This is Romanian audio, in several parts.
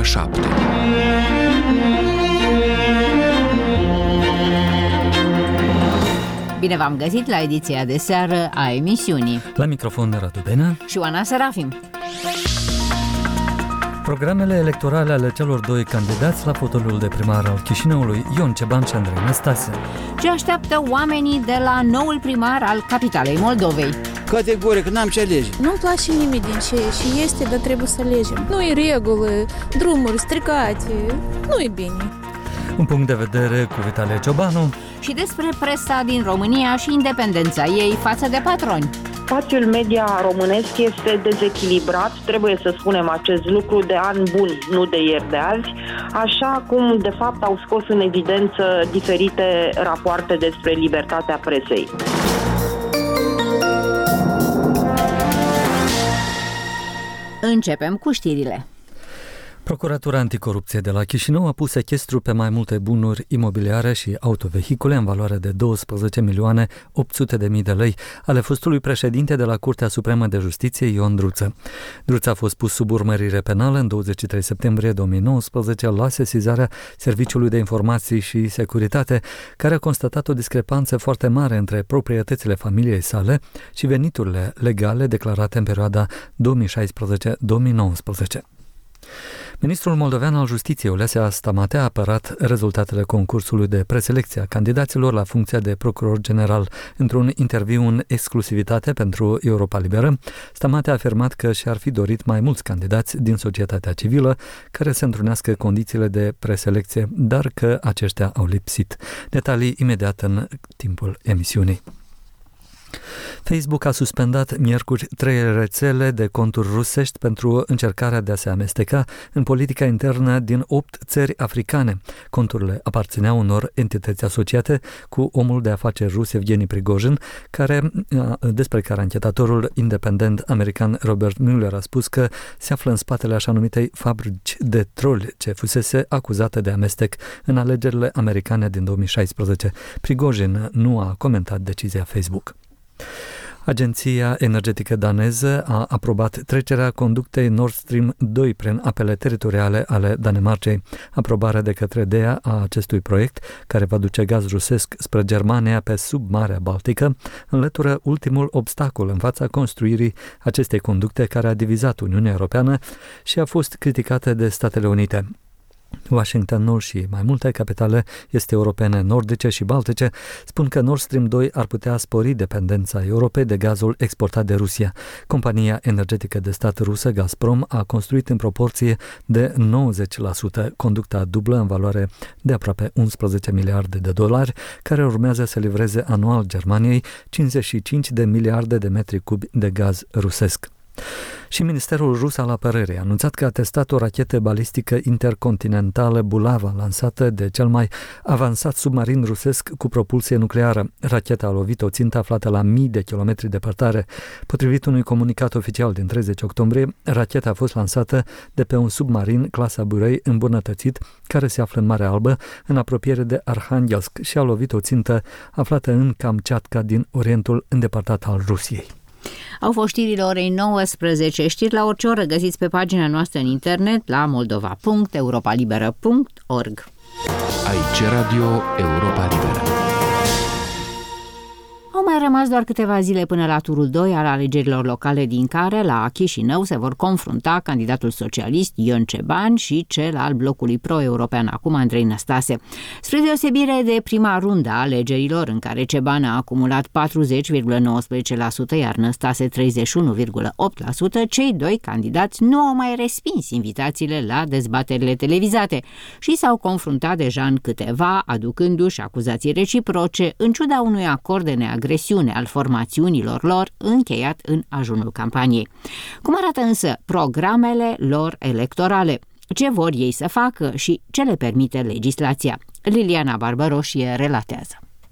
ora 7. Bine v-am găsit la ediția de seară a emisiunii. La microfon Radu Benea și Oana Serafim. Programele electorale ale celor doi candidați la fotoliul de primar al Chișinăului, Ion Ceban și Andrei Năstase. Ce așteaptă oamenii de la noul primar al capitalei Moldovei? Categoric, n-am ce alege. Nu-mi place nimic din ce și este, dar trebuie să alegem. Nu e regulă, drumuri stricate, nu e bine. Un punct de vedere cu Vitalie Ciobanu. Și despre presa din România și independența ei față de patroni. Spațiul media românesc este dezechilibrat, trebuie să spunem acest lucru, de ani buni, nu de ieri de azi, așa cum de fapt au scos în evidență diferite rapoarte despre libertatea presei. Începem cu știrile. Procuratura Anticorupție de la Chișinău a pus sechestru pe mai multe bunuri imobiliare și autovehicule în valoare de 12.800.000 de lei ale fostului președinte de la Curtea Supremă de Justiție, Ion Druță. Druță a fost pus sub urmărire penală în 23 septembrie 2019 la sesizarea Serviciului de Informații și Securitate, care a constatat o discrepanță foarte mare între proprietățile familiei sale și veniturile legale declarate în perioada 2016-2019. Ministrul moldovean al Justiției, Olesea Stamate, a apărat rezultatele concursului de preselecție a candidaților la funcția de procuror general. Într-un interviu în exclusivitate pentru Europa Liberă, Stamate a afirmat că și-ar fi dorit mai mulți candidați din societatea civilă care să întrunească condițiile de preselecție, dar că aceștia au lipsit. Detalii imediat în timpul emisiunii. Facebook a suspendat miercuri 3 rețele de conturi rusești pentru încercarea de a se amesteca în politica internă din 8 țări africane. Conturile aparțineau unor entități asociate cu omul de afaceri rus Evgeni Prigozhin, despre care anchetatorul independent american Robert Mueller a spus că se află în spatele așa numitei fabrici de troli, ce fusese acuzată de amestec în alegerile americane din 2016. Prigozhin nu a comentat decizia Facebook. Agenția energetică daneză a aprobat trecerea conductei Nord Stream 2 prin apele teritoriale ale Danemarcei. Aprobarea de către DEA a acestui proiect, care va duce gaz rusesc spre Germania pe sub Marea Baltică, înlătură ultimul obstacol în fața construirii acestei conducte, care a divizat Uniunea Europeană și a fost criticată de Statele Unite. Washingtonul și mai multe capitale este europene, nordice și baltice spun că Nord Stream 2 ar putea spori dependența Europei de gazul exportat de Rusia. Compania energetică de stat rusă Gazprom a construit în proporție de 90% conducta dublă în valoare de aproape 11 miliarde de dolari, care urmează să livreze anual Germaniei 55 de miliarde de metri cubi de gaz rusesc. Și Ministerul Rus al Apărării a anunțat că a testat o rachetă balistică intercontinentală Bulava, lansată de cel mai avansat submarin rusesc cu propulsie nucleară. Racheta a lovit o țintă aflată la mii de kilometri departare. Potrivit unui comunicat oficial din 30 octombrie, racheta a fost lansată de pe un submarin clasa Burei îmbunătățit, care se află în Marea Albă, în apropiere de Arhangelsk, și a lovit o țintă aflată în Kamchatka, din orientul îndepărtat al Rusiei. Au fost știrile orei 19, știri la orice oră găsiți pe pagina noastră în internet la moldova.europalibera.org. Aici Radio Europa Liberă. Au mai rămas doar câteva zile până la turul 2 al alegerilor locale, din care la Chișinău se vor confrunta candidatul socialist Ion Ceban și cel al blocului pro-european, acum Andrei Năstase. Spre deosebire de prima rundă a alegerilor, în care Ceban a acumulat 40,19%, iar Năstase 31,8%, cei doi candidați nu au mai respins invitațiile la dezbaterile televizate și s-au confruntat deja în câteva, aducându-și acuzații reciproce, în ciuda unui acord de neagresiune al formațiunilor lor încheiat în ajunul campaniei. Cum arată însă programele lor electorale? Ce vor ei să facă și ce le permite legislația? Liliana Barbaroșie relatează.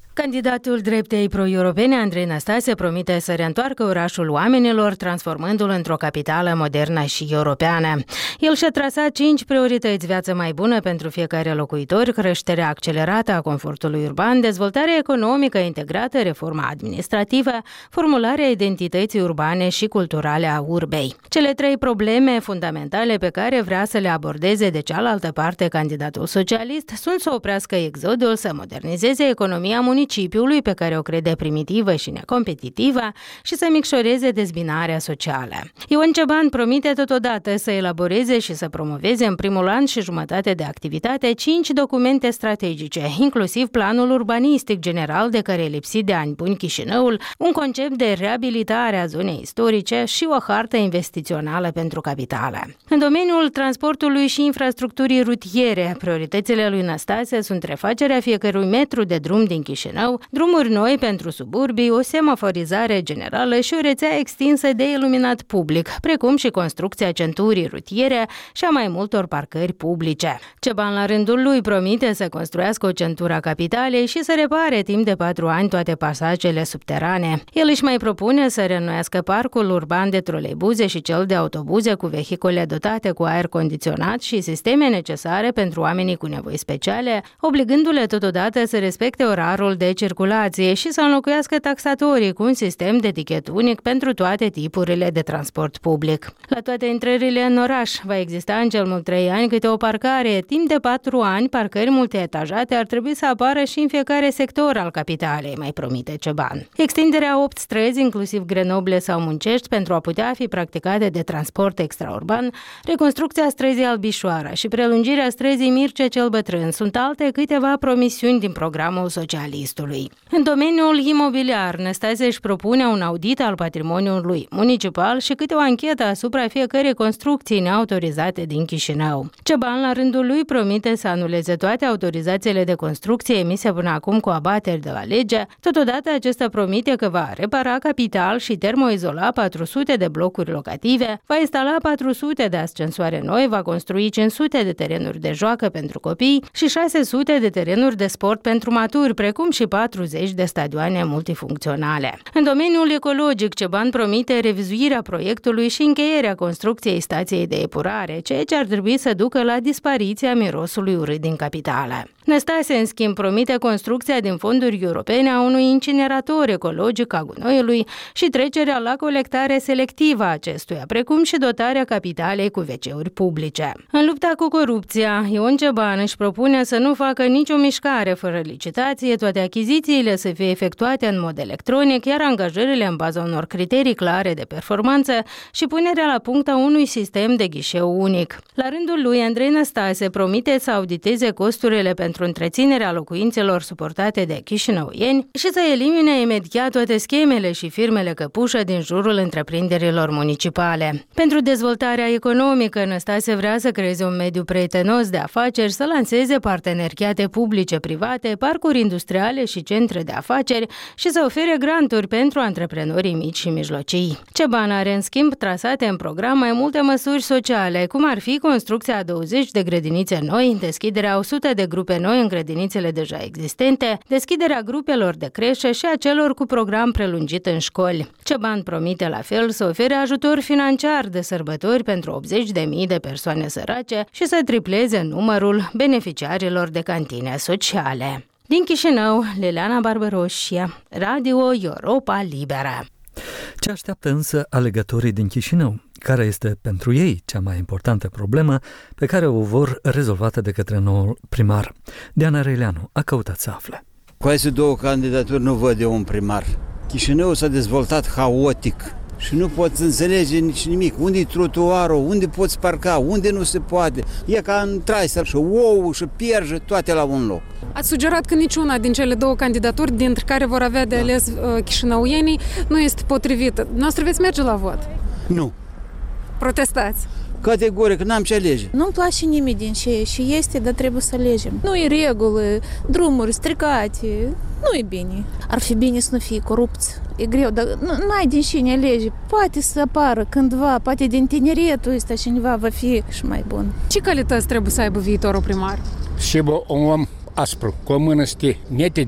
Candidatul dreptei pro-europene, Andrei Năstase, promite să reîntoarcă orașul oamenilor, transformându-l într-o capitală modernă și europeană. El și-a trasat 5 priorități: viață mai bună pentru fiecare locuitor, creșterea accelerată a confortului urban, dezvoltarea economică integrată, reforma administrativă, formularea identității urbane și culturale a urbei. Cele 3 probleme fundamentale pe care vrea să le abordeze de cealaltă parte candidatul socialist sunt să oprească exodul, să modernizeze economia municipiului, pe care o crede primitivă și necompetitivă, și să micșoreze dezbinarea socială. Ion Ceban promite totodată să elaboreze și să promoveze în primul an și jumătate de activitate 5 documente strategice, inclusiv planul urbanistic general de care e lipsit de ani buni Chișinăul, un concept de reabilitare a zonei istorice și o hartă investițională pentru capitală. În domeniul transportului și infrastructurii rutiere, prioritățile lui Năstase sunt refacerea fiecărui metru de drum din Chișinău, drumuri noi pentru suburbii, o semaforizare generală și o rețea extinsă de iluminat public, precum și construcția centurii rutiere și a mai multor parcări publice. Ceban la rândul lui promite să construiască o centură a capitalei și să repare timp de 4 ani toate pasajele subterane. El își mai propune să reînnoiască parcul urban de troleibuze și cel de autobuze cu vehicule dotate cu aer condiționat și sisteme necesare pentru oamenii cu nevoi speciale, obligându-le totodată să respecte orarul de circulație și să înlocuiască taxatorii cu un sistem de tichet unic pentru toate tipurile de transport public. La toate intrările în oraș va exista în cel mult 3 ani câte o parcare. Timp de 4 ani, parcări multietajate ar trebui să apară și în fiecare sector al capitalei, mai promite Ceban. Extinderea 8 străzi, inclusiv Grenoble sau Muncești, pentru a putea fi practicate de transport extraurban, reconstrucția străzii Albișoara și prelungirea străzii Mircea cel Bătrân sunt alte câteva promisiuni din programul socialistului. În domeniul imobiliar, Năstase își propune un audit al patrimoniului municipal și câte o anchetă asupra fiecărei construcții neautorizate din Chișinău. Ceban, la rândul lui, promite să anuleze toate autorizațiile de construcție emise până acum cu abateri de la lege. Totodată, acesta promite că va repara capital și termoizola 400 de blocuri locative, va instala 400 de ascensoare noi, va construi 500 de terenuri de joacă pentru copii și 600 de terenuri de sport pentru maturi, precum și 40 de stadioane multifuncționale. În domeniul ecologic, Ceban promite revizuirea proiectului și încheierea construcției stației de epurare, ceea ce ar trebui să ducă la dispariția mirosului urât din capitală. Năstase, în schimb, promite construcția din fonduri europene a unui incinerator ecologic a gunoiului și trecerea la colectare selectivă a acestuia, precum și dotarea capitalei cu WC-uri publice. În lupta cu corupția, Ion Ceban își propune să nu facă nicio mișcare fără licitație, toate achizițiile să fie efectuate în mod electronic, iar angajările în baza unor criterii clare de performanță și punerea la punct a unui sistem de ghișeu unic. La rândul lui, Andrei Năstase promite să auditeze costurile pentru întreținerea locuințelor suportate de chișinăuieni și să elimine imediat toate schemele și firmele căpușă din jurul întreprinderilor municipale. Pentru dezvoltarea economică, Năstase vrea să creeze un mediu prietenos de afaceri, să lanseze parteneriate publice-private, parcuri industriale și centre de afaceri și să ofere granturi pentru antreprenorii mici și mijlocii. Ceban are, în schimb, trasate în program mai multe măsuri sociale, cum ar fi construcția a 20 de grădinițe noi, deschiderea 100 de grupe noi în grădinițele deja existente, deschiderea grupelor de creșă și a celor cu program prelungit în școli. Ceban promite la fel să ofere ajutor financiar de sărbători pentru 80.000 de persoane sărace și să tripleze numărul beneficiarilor de cantine sociale. Din Chișinău, Liliana Barbaroșia, Radio Europa Liberă. Ce așteaptă însă alegătorii din Chișinău? Care este pentru ei cea mai importantă problemă pe care o vor rezolvată de către noul primar? Diana Reileanu a căutat să afle. Cu aceste 2 candidaturi nu văd eu un primar. Chișinăul s-a dezvoltat haotic și nu poți înțelege nici nimic. Unde-i trotuarul, unde poți parca, unde nu se poate. E ca în traisă și ou și pierje, toate la un loc. Ați sugerat că niciuna din cele 2 candidaturi, dintre care vor avea de ales chișinăuienii, nu este potrivită. Noastră veți merge la vot? Nu. Protestați? Categoric, n-am ce alege. Nu-mi place nimeni din ce și este, dar trebuie să alegem. Nu e regulă, drumuri stricate, nu e bine. Ar fi bine să nu fie corupți. E greu, dar n-ai din cine alege. Poate să apară cândva, poate din tineretul ăsta cineva va fi și mai bun. Ce calități trebuie să aibă viitorul primar? Și un om aspru, cu o mână netede,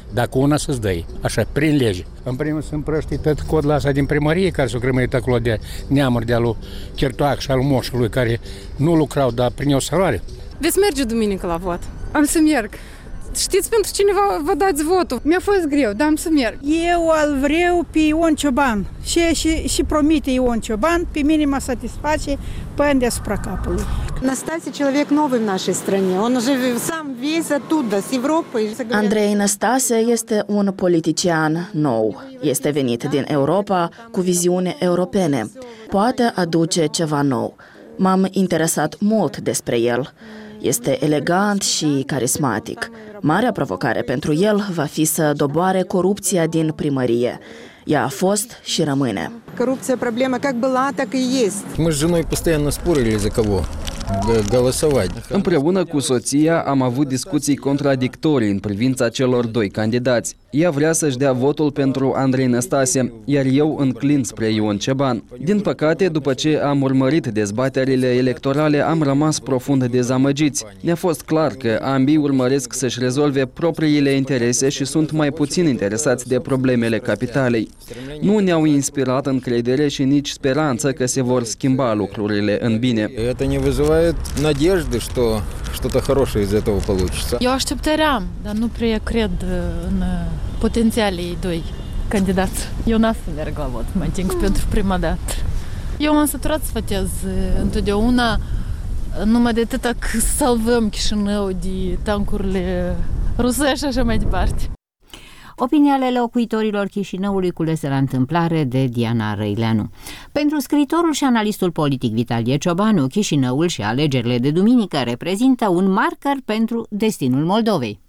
Dacă una să-ți dai, așa, prin lege. În primul să împrăști tot codul ăsta din primărie care s-a grămărit acolo de neamuri de alu Chertoac și al moșului care nu lucrau, dar prineau salariu. Veți merge duminică la vot? Am să merg. Știți pentru cine vă dați votul? Mi-a fost greu, dar am să merg. Eu îl vreau pe Ion Cioban și promite Ion Cioban, pe mine mă satisface până deasupra capului. Настасья человек новый в нашей стране. Он уже сам весь оттуда, с Европы. Andrei Năstase este un politician nou. Este venit din Europa cu viziune europene. Poate aduce ceva nou. M-am interesat mult despre el. Este elegant și carismatic. Marea provocare pentru el va fi să doboare corupția din primărie. Ea a fost și rămâne. Corupția problema как была, так и есть. Мы с женой постоянно спорили за кого голосовать. Împreună cu soția am avut discuții contradictorii în privința celor doi candidați. Ea vrea să-și dea votul pentru Andrei Năstase, iar eu înclin spre Ion Cioban. Din păcate, după ce am urmărit dezbaterile electorale, am rămas profund dezamăgiți. Ne-a fost clar că ambii urmăresc să-și rezolve propriile interese și sunt mai puțin interesați de problemele capitalei. Nu ne-au inspirat încredere și nici speranță că se vor schimba lucrurile în bine. Это не вызывает надежды, что что-то хорошее из этого получится. Eu așteptăream, dar nu prea cred în potențialii doi candidați. Eu n-am să merg la vot, mă ating pentru prima dată. Eu m-am săturat să votez întotdeauna numai de atâta că salvăm Chișinău de tancurile rusești și așa mai departe. Opinia ale locuitorilor Chișinăului culese la întâmplare de Diana Răileanu. Pentru scriitorul și analistul politic Vitalie Ciobanu, Chișinăul și alegerile de duminică reprezintă un marker pentru destinul Moldovei.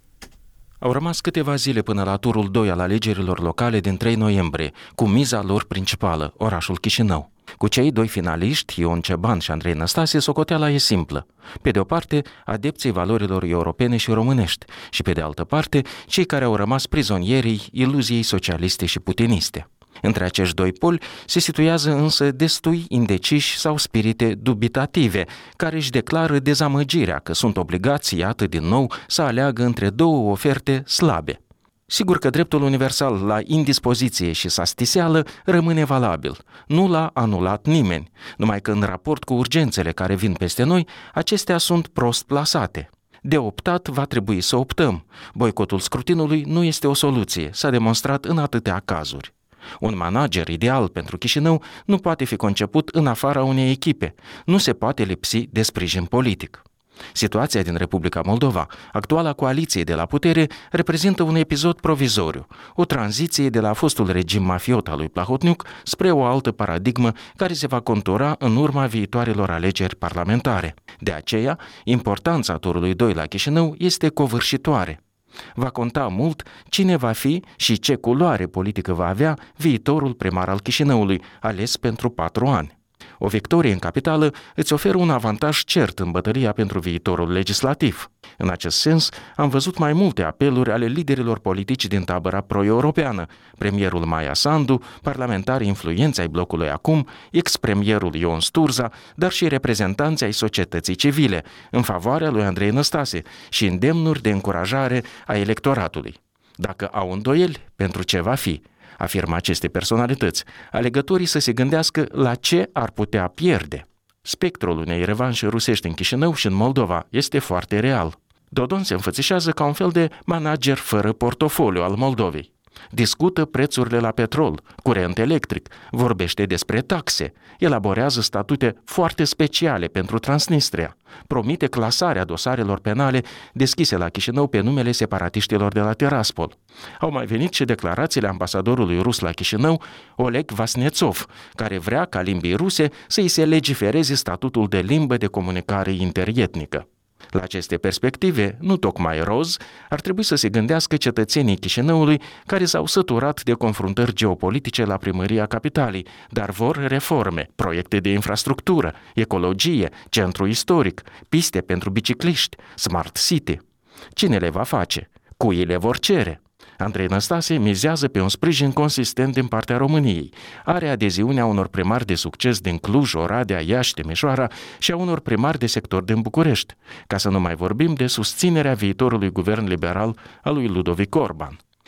Au rămas câteva zile până la turul 2 al alegerilor locale din 3 noiembrie, cu miza lor principală, orașul Chișinău. Cu cei doi finaliști, Ion Cioban și Andrei Năstase, socoteala e simplă. Pe de o parte, adepții valorilor europene și românești și pe de altă parte, cei care au rămas prizonierii iluziei socialiste și putiniste. Între acești doi poli se situează însă destui indeciși sau spirite dubitative, care își declară dezamăgirea că sunt obligați, iată din nou, să aleagă între două oferte slabe. Sigur că dreptul universal la indispoziție și sastiseală rămâne valabil. Nu l-a anulat nimeni, numai că în raport cu urgențele care vin peste noi, acestea sunt prost plasate. De optat va trebui să optăm. Boicotul scrutinului nu este o soluție, s-a demonstrat în atâtea cazuri. Un manager ideal pentru Chișinău nu poate fi conceput în afara unei echipe, nu se poate lipsi de sprijin politic. Situația din Republica Moldova, actuala coaliție de la putere, reprezintă un episod provizoriu, o tranziție de la fostul regim mafiot al lui Plahotniuc spre o altă paradigmă care se va contura în urma viitoarelor alegeri parlamentare. De aceea, importanța turului 2 la Chișinău este covârșitoare. Va conta mult cine va fi și ce culoare politică va avea viitorul primar al Chișinăului, ales pentru 4 ani. O victorie în capitală îți oferă un avantaj cert în bătălia pentru viitorul legislativ. În acest sens, am văzut mai multe apeluri ale liderilor politici din tabăra pro-europeană, premierul Maia Sandu, parlamentari influenți ai blocului Acum, ex-premierul Ion Sturza, dar și reprezentanții ai societății civile, în favoarea lui Andrei Năstase și îndemnuri de încurajare a electoratului. Dacă au îndoieli, pentru ce va fi? Afirmă aceste personalități, alegătorii să se gândească la ce ar putea pierde. Spectrul unei revanșe rusești în Chișinău și în Moldova este foarte real. Dodon se înfățișează ca un fel de manager fără portofoliu al Moldovei. Discută prețurile la petrol, curent electric, vorbește despre taxe, elaborează statute foarte speciale pentru Transnistria, promite clasarea dosarelor penale deschise la Chișinău pe numele separatiștilor de la Tiraspol. Au mai venit și declarațiile ambasadorului rus la Chișinău, Oleg Vasnețov, care vrea ca limbii ruse să-i se legifereze statutul de limbă de comunicare interietnică. La aceste perspective, nu tocmai roz, ar trebui să se gândească cetățenii Chișinăului care s-au săturat de confruntări geopolitice la primăria capitalei, dar vor reforme, proiecte de infrastructură, ecologie, centru istoric, piste pentru bicicliști, smart city. Cine le va face? Cui le vor cere? Andrei Năstase mizează pe un sprijin consistent din partea României. Are adeziunea unor primari de succes din Cluj, Oradea, Iași, Timișoara și a unor primari de sector din București, ca să nu mai vorbim de susținerea viitorului guvern liberal al lui Ludovic Orban.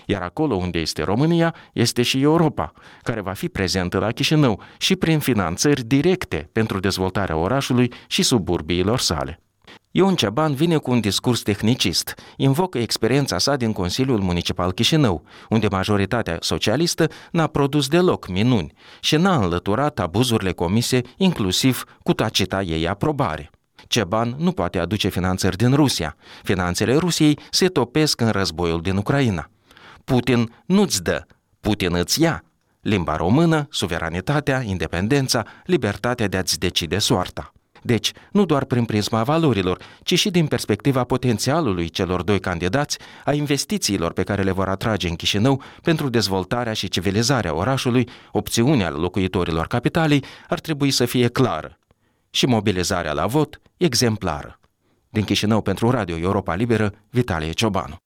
Iar acolo unde este România, este și Europa, care va fi prezentă la Chișinău și prin finanțări directe pentru dezvoltarea orașului și suburbiilor sale. Ion Ceban vine cu un discurs tehnicist, invocă experiența sa din Consiliul Municipal Chișinău, unde majoritatea socialistă n-a produs deloc minuni și n-a înlăturat abuzurile comise, inclusiv cu tacita ei aprobare. Ceban nu poate aduce finanțări din Rusia. Finanțele Rusiei se topesc în războiul din Ucraina. Putin nu-ți dă, Putin îți ia. Limba română, suveranitatea, independența, libertatea de a-ți decide soarta. Deci, nu doar prin prisma valorilor, ci și din perspectiva potențialului celor doi candidați, a investițiilor pe care le vor atrage în Chișinău pentru dezvoltarea și civilizarea orașului, opțiunea locuitorilor capitalei ar trebui să fie clară și mobilizarea la vot exemplară. Din Chișinău pentru Radio Europa Liberă, Vitalie Ciobanu.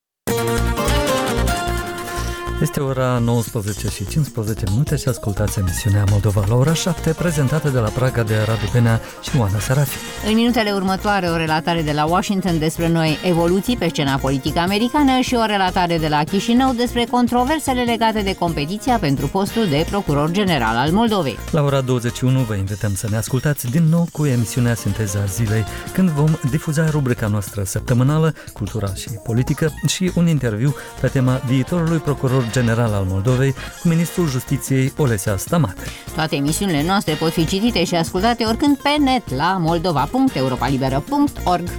Este ora 19:15 și ascultați emisiunea Moldova la ora 7, prezentată de la Praga de Radu Benea și Oana Sarafi. În minutele următoare, o relatare de la Washington despre noi evoluții pe scena politică americană și o relatare de la Chișinău despre controversele legate de competiția pentru postul de procuror general al Moldovei. La ora 21 vă invităm să ne ascultați din nou cu emisiunea Sinteza Zilei, când vom difuza rubrica noastră săptămânală, Cultura și Politică, și un interviu pe tema viitorului procuror general al Moldovei cu ministrul Justiției Olesea Stamate. Toate emisiunile noastre pot fi citite și ascultate oricând pe net la moldova.europalibera.org.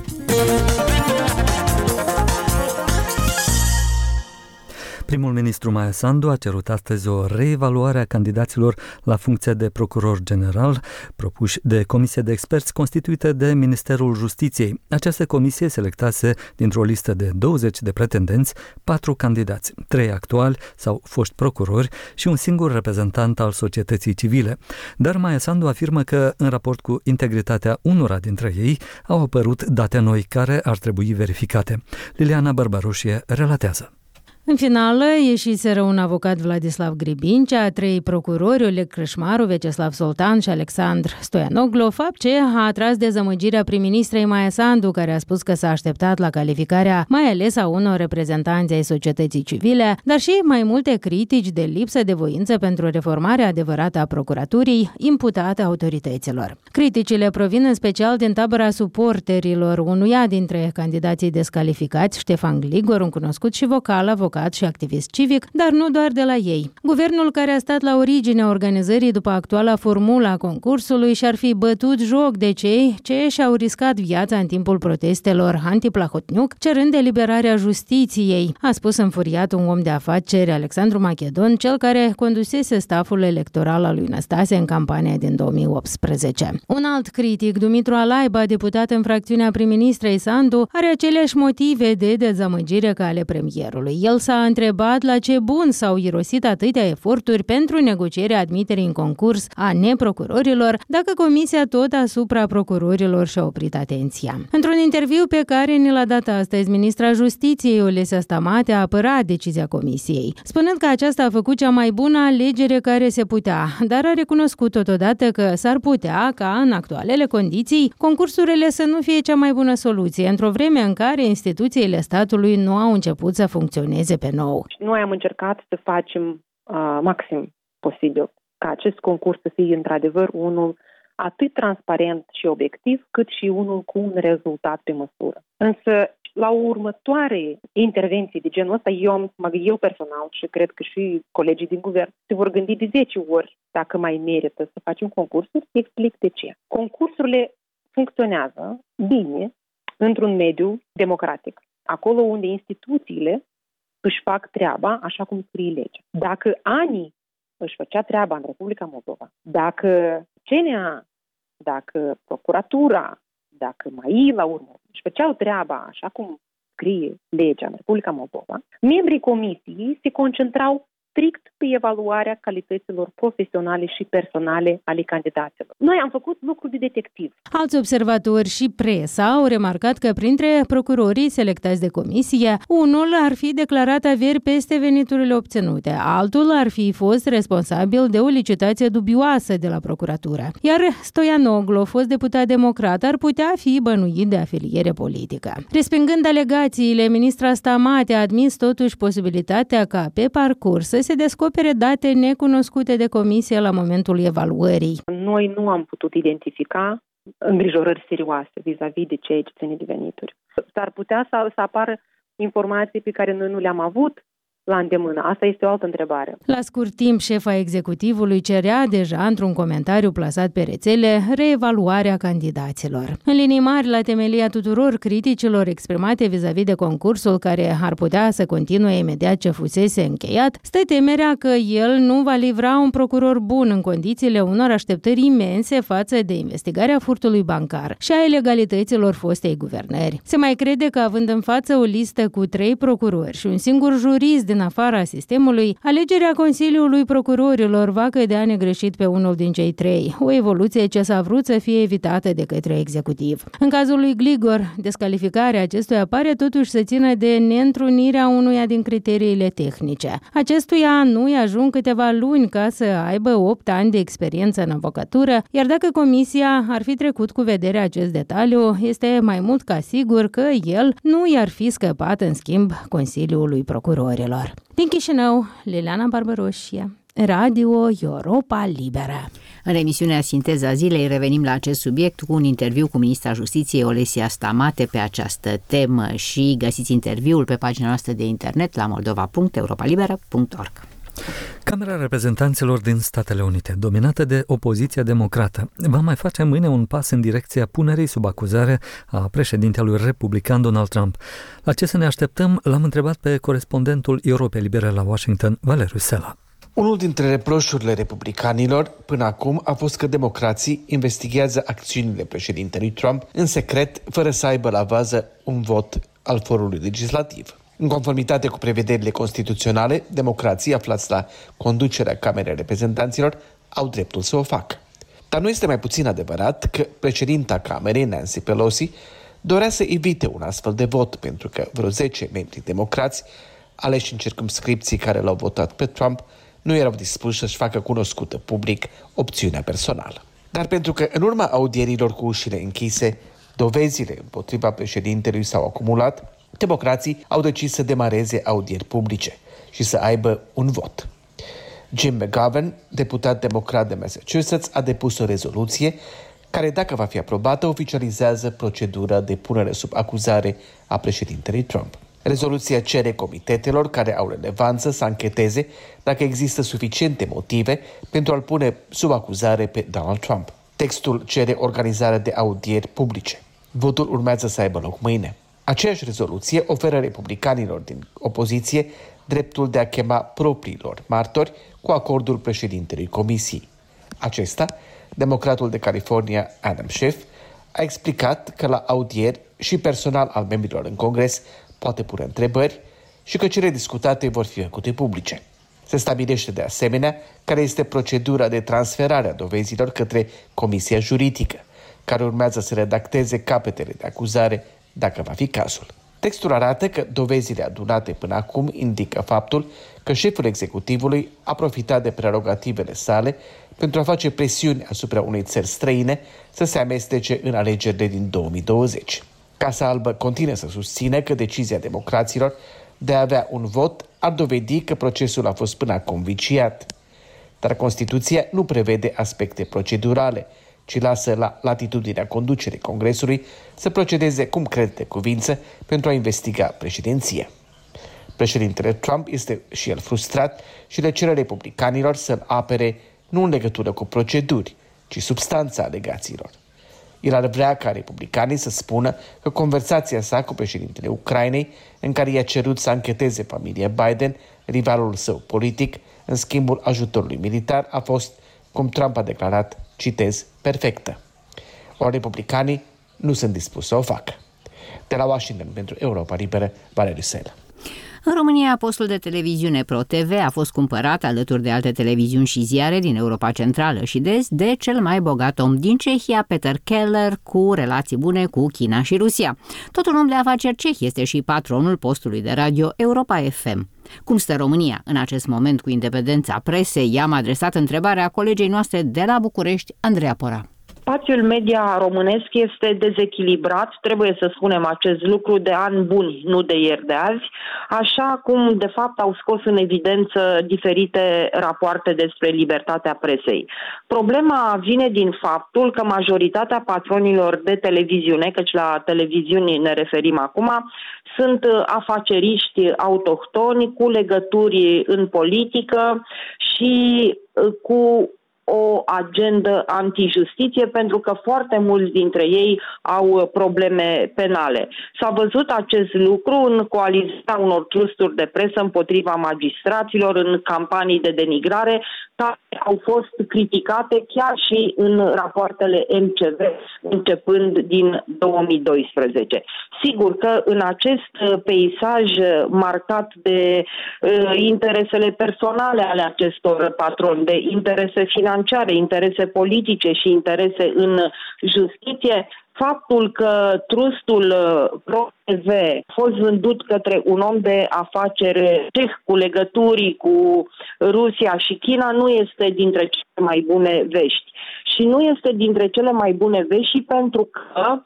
Primul ministru Maia Sandu a cerut astăzi o reevaluare a candidaților la funcția de procuror general, propuși de comisie de experți constituită de Ministerul Justiției. Această comisie selectase dintr-o listă de 20 de pretendenți 4 candidați, 3 actuali sau foști procurori și un singur reprezentant al societății civile. Dar Maia Sandu afirmă că, în raport cu integritatea unora dintre ei, au apărut date noi care ar trebui verificate. Liliana Barbaroșie relatează. În finală, ieșiseră un avocat Vladislav Gribincea, 3 procurori, Oleg Crâșmaru, Vyacheslav Soltan și Alexandru Stoianoglu, fapt ce a atras dezamăgirea prim-ministrei Maia Sandu, care a spus că s-a așteptat la calificarea mai ales a unor reprezentanți ai societății civile, dar și mai multe critici de lipsă de voință pentru reformarea adevărată a procuraturii imputată autorităților. Criticile provin în special din tabăra suporterilor unuia dintre candidații descalificați, Ștefan Gligor, un cunoscut și vocal avocat și activist civic, dar nu doar de la ei. Guvernul care a stat la originea organizării după actuala formulă a concursului și-ar fi bătut joc de cei ce și-au riscat viața în timpul protestelor anti-Plahotniuc, cerând eliberarea justiției, a spus înfuriat un om de afaceri, Alexandru Machedon, cel care condusese staful electoral al lui Năstase în campania din 2018. Un alt critic, Dumitru Alaiba, deputat în fracțiunea prim-ministrei Sandu, are aceleași motive de dezamăgire ca ale premierului. El s-a întrebat la ce bun s-au irosit atâtea eforturi pentru negocierea admiterii în concurs a neprocurorilor, dacă comisia tot asupra procurorilor și-a oprit atenția. Într-un interviu pe care ni l-a dat astăzi, ministra Justiției Olesea Stamate a apărat decizia comisiei, spunând că aceasta a făcut cea mai bună alegere care se putea, dar a recunoscut totodată că s-ar putea ca în actualele condiții concursurile să nu fie cea mai bună soluție, într-o vreme în care instituțiile statului nu au început să funcționeze pe nou. Noi am încercat să facem maxim posibil ca acest concurs să fie într-adevăr unul atât transparent și obiectiv, cât și unul cu un rezultat pe măsură. Însă, la următoare intervenții de genul ăsta, eu personal și cred că și colegii din guvern se vor gândi de 10 ori dacă mai merită să facem concursuri, să explic de ce. Concursurile funcționează bine într-un mediu democratic, acolo unde instituțiile își fac treaba așa cum scrie legea. Dacă ANI își făcea treaba în Republica Moldova, dacă CNA, dacă Procuratura, dacă MAI la urmă își făceau treaba așa cum scrie legea în Republica Moldova, membrii comisiei se concentrau strict pe evaluarea calităților profesionale și personale ale candidaților. Noi am făcut lucru de detectiv. Alți observatori și presa au remarcat că printre procurorii selectați de comisie, unul ar fi declarat averi peste veniturile obținute, altul ar fi fost responsabil de o licitație dubioasă de la procuratură. Iar Stoianoglu, fost deputat democrat, ar putea fi bănuit de afiliere politică. Respingând alegațiile, ministra Stamate a admis totuși posibilitatea ca pe parcurs să se descopere date necunoscute de comisie la momentul evaluării. Noi nu am putut identifica îngrijorări serioase vis-a-vis de ceea ce ține de venituri. S-ar putea să apară informații pe care noi nu le-am avut la îndemână. Asta este o altă întrebare. La scurt timp, șefa executivului cerea deja într-un comentariu plasat pe rețele reevaluarea candidaților. În linii mari, la temelia tuturor criticilor exprimate vis-a-vis de concursul care ar putea să continue imediat ce fusese încheiat, stă temerea că el nu va livra un procuror bun în condițiile unor așteptări imense față de investigarea furtului bancar și a ilegalităților fostei guvernări. Se mai crede că, având în față o listă cu 3 procurori și un singur jurist din afara sistemului, alegerea Consiliului Procurorilor va cădea negreșit pe unul din cei 3, o evoluție ce s-a vrut să fie evitată de către executiv. În cazul lui Gligor, descalificarea acestuia pare totuși să țină de neîntrunirea unuia din criteriile tehnice. Acestuia nu-i ajung câteva luni ca să aibă 8 ani de experiență în avocatură, iar dacă comisia ar fi trecut cu vederea acest detaliu, este mai mult ca sigur că el nu i-ar fi scăpat în schimb Consiliului Procurorilor. Din Chișinău, Liliana Barbaroșie, Radio Europa Liberă. În emisiunea Sinteza Zilei revenim la acest subiect cu un interviu cu ministra Justiției Olesia Stamate pe această temă și găsiți interviul pe pagina noastră de internet la moldova.europalibera.org. Camera Reprezentanților din Statele Unite, dominată de opoziția democrată, va mai face mâine un pas în direcția punerii sub acuzare a președintelui republican Donald Trump. La ce să ne așteptăm, l-am întrebat pe corespondentul Europei Libere la Washington, Valeriu Sela. Unul dintre reproșurile republicanilor până acum a fost că democrații investigează acțiunile președintelui Trump în secret, fără să aibă la bază un vot al forului legislativ. În conformitate cu prevederile constituționale, democrații aflați la conducerea Camerei Reprezentanților au dreptul să o facă. Dar nu este mai puțin adevărat că președinta Camerei, Nancy Pelosi, dorea să evite un astfel de vot pentru că vreo 10 membri democrați aleși în circumscripții care l-au votat pe Trump nu erau dispuși să-și facă cunoscută public opțiunea personală. Dar pentru că în urma audierilor cu ușile închise, dovezile împotriva președintelui s-au acumulat, democrații au decis să demareze audieri publice și să aibă un vot. Jim McGovern, deputat democrat de Massachusetts, a depus o rezoluție care, dacă va fi aprobată, oficializează procedura de punere sub acuzare a președintelui Trump. Rezoluția cere comitetelor care au relevanță să ancheteze dacă există suficiente motive pentru a-l pune sub acuzare pe Donald Trump. Textul cere organizarea de audieri publice. Votul urmează să aibă loc mâine. Aceeași rezoluție oferă republicanilor din opoziție dreptul de a chema propriilor martori cu acordul președintelui Comisiei. Acesta, democratul de California Adam Schiff, a explicat că la audieri și personal al membrilor în Congres poate pune întrebări și că cele discutate vor fi făcute publice. Se stabilește de asemenea care este procedura de transferare a dovezilor către Comisia Juridică, care urmează să redacteze capetele de acuzare dacă va fi cazul. Textul arată că dovezile adunate până acum indică faptul că șeful executivului a profitat de prerogativele sale pentru a face presiuni asupra unei țări străine să se amestece în alegerile din 2020. Casa Albă continuă să susține că decizia democraților de a avea un vot ar dovedi că procesul a fost până acum viciat. Dar Constituția nu prevede aspecte procedurale, ci lasă la latitudinea conducerii Congresului să procedeze cum crede de cuvință pentru a investiga președinția. Președintele Trump este și el frustrat și le cere republicanilor să-l apere nu în legătură cu proceduri, ci substanța alegațiilor. El ar vrea ca republicanii să spună că conversația sa cu președintele Ucrainei, în care i-a cerut să ancheteze familia Biden, rivalul său politic, în schimbul ajutorului militar, a fost, cum Trump a declarat, citez, perfectă. Ori republicanii nu sunt dispuși să o facă. De la Washington pentru Europa Liberă, Valeriu Sela. În România, postul de televiziune ProTV a fost cumpărat alături de alte televiziuni și ziare din Europa Centrală și de Est de cel mai bogat om din Cehia, Peter Keller, cu relații bune cu China și Rusia. Tot un om de afaceri ceh este și patronul postului de radio Europa FM. Cum stă România în acest moment cu independența presei? I-am adresat întrebarea colegei noastre de la București, Andreea Pora. Spațiul media românesc este dezechilibrat, trebuie să spunem acest lucru, de ani buni, nu de ieri de azi, așa cum de fapt au scos în evidență diferite rapoarte despre libertatea presei. Problema vine din faptul că majoritatea patronilor de televiziune, căci la televiziuni ne referim acum, sunt afaceriști autohtoni cu legături în politică și cu o agendă antijustiție, pentru că foarte mulți dintre ei au probleme penale. S-a văzut acest lucru în coalizarea unor trusturi de presă împotriva magistraților, în campanii de denigrare, care au fost criticate chiar și în rapoartele MCV, începând din 2012. Sigur că în acest peisaj marcat de interesele personale ale acestor patroni, de interese financiare, interese politice și interese în justiție, faptul că trustul ProTV a fost vândut către un om de afaceri ceh cu legături cu Rusia și China nu este dintre cele mai bune vești. Și nu este dintre cele mai bune vești și pentru că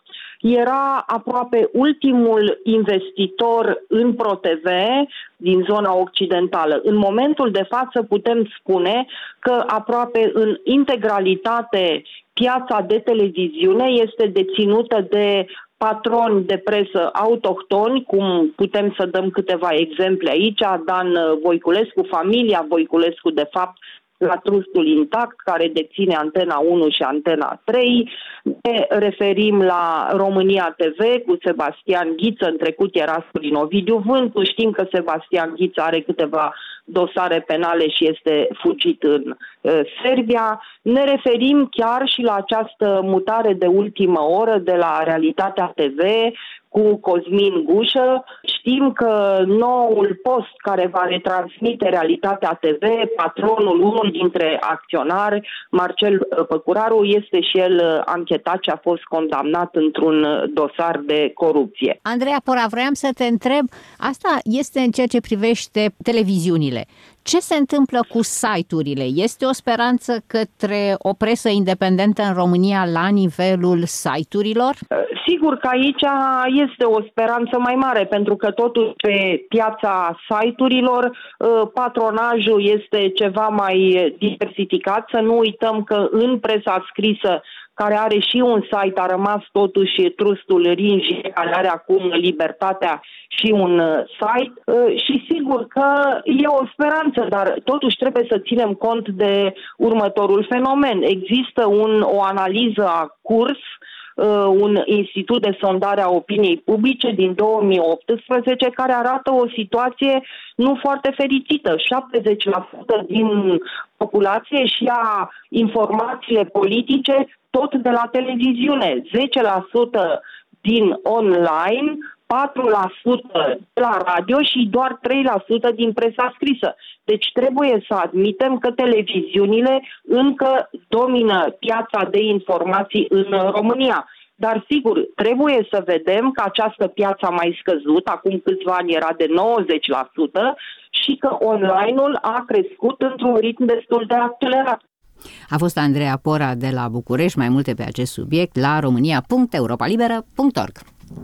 era aproape ultimul investitor în ProTV din zona occidentală. În momentul de față putem spune că aproape în integralitate piața de televiziune este deținută de patroni de presă autohtoni, cum putem să dăm câteva exemple aici, Dan Voiculescu, familia Voiculescu de fapt, la trustul Intact, care deține Antena 1 și Antena 3. Ne referim la România TV cu Sebastian Ghiță, în trecut era Sorin Ovidiu Vântu. Știm că Sebastian Ghiță are câteva dosare penale și este fugit în Serbia. Ne referim chiar și la această mutare de ultimă oră de la Realitatea TV cu Cosmin Gușă. Știm că noul post care va retransmite Realitatea TV, patronul, unul dintre acționari, Marcel Păcuraru, este și el anchetat și a fost condamnat într-un dosar de corupție. Andreea Pora, vreau să te întreb, asta este în ceea ce privește televiziunile. Ce se întâmplă cu site-urile? Este o speranță către o presă independentă în România la nivelul site-urilor? Sigur că aici este o speranță mai mare, pentru că totuși pe piața site-urilor patronajul este ceva mai diversificat. Să nu uităm că în presa scrisă, care are și un site, a rămas totuși trustul Ringi, care are acum Libertatea și un site. Și sigur că e o speranță, dar totuși trebuie să ținem cont de următorul fenomen. Există o analiză a Curs, un institut de sondare a opiniei publice din 2018, care arată o situație nu foarte fericită. 70% din populație și a informațiile politice tot de la televiziune, 10% din online, 4% de la radio și doar 3% din presa scrisă. Deci trebuie să admitem că televiziunile încă domină piața de informații în România. Dar sigur, trebuie să vedem că această piață a mai scăzut, acum câțiva ani era de 90% și că online-ul a crescut într-un ritm destul de accelerat. A fost Andreea Pora de la București. Mai multe pe acest subiect la romania.europalibera.org.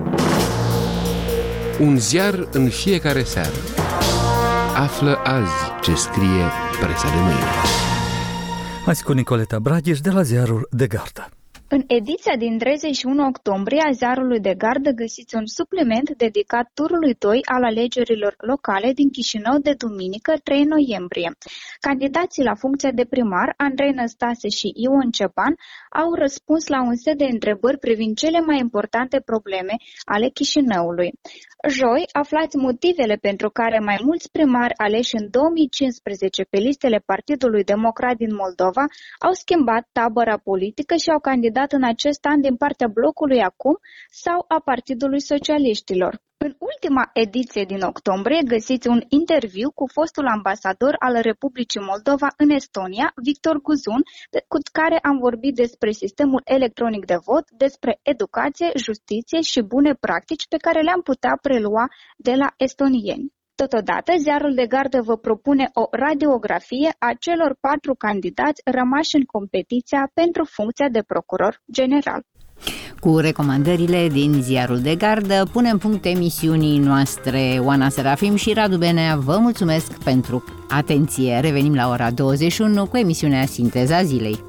Un ziar în fiecare seară. Află azi ce scrie presa de mâine. Azi cu Nicoleta Braghiș de la Ziarul de Gardă. În ediția din 31 octombrie a Ziarului de Gardă găsiți un supliment dedicat turului 2 al alegerilor locale din Chișinău de duminică 3 noiembrie. Candidații la funcția de primar, Andrei Năstase și Ion Ceban, au răspuns la un set de întrebări privind cele mai importante probleme ale Chișinăului. Joi, aflați motivele pentru care mai mulți primari aleși în 2015 pe listele Partidului Democrat din Moldova au schimbat tabăra politică și au candidat în acest an din partea blocului Acum sau a Partidului Socialiștilor. În ultima ediție din octombrie găsiți un interviu cu fostul ambasador al Republicii Moldova în Estonia, Victor Guzun, cu care am vorbit despre sistemul electronic de vot, despre educație, justiție și bune practici pe care le-am putea prelua de la estonieni. Totodată, ziarul de gardă vă propune o radiografie a celor 4 candidați rămași în competiția pentru funcția de procuror general. Cu recomandările din ziarul de gardă punem punct emisiunii noastre. Oana Serafim și Radu Benea vă mulțumesc pentru atenție. Revenim la ora 21 cu emisiunea Sinteza Zilei.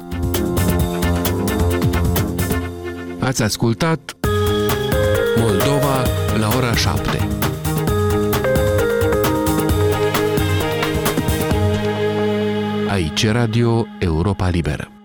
Ați ascultat Moldova la ora 7. Aici Radio Europa Liberă.